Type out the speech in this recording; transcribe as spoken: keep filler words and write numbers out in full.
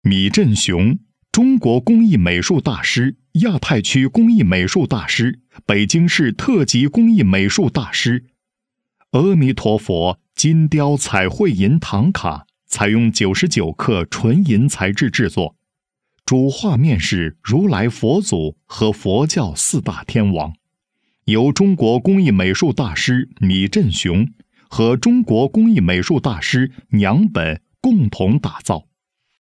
米振雄，中国工艺美术大师，亚太区工艺美术大师，北京市特级工艺美术大师。阿弥陀佛金雕彩绘银唐卡采用九十九克纯银材质制作，主画面是如来佛祖和佛教四大天王，由中国工艺美术大师米振雄和中国工艺美术大师娘本共同打造。